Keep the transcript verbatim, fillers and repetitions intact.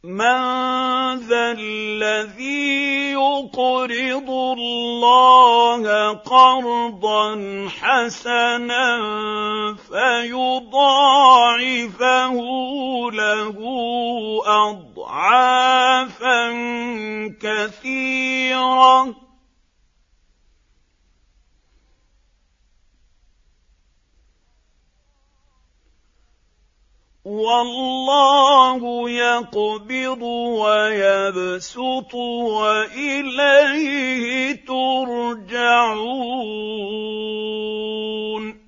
مَّن ذَا الَّذِي يُقْرِضُ اللَّهَ قَرْضًا حَسَنًا فَيُضَاعِفَهُ لَهُ أَضْعَافًا كَثِيرَةً ۚ وَاللَّهُ يَقْبِضُ وَيَبْسُطُ وَإِلَيْهِ تُرْجَعُونَ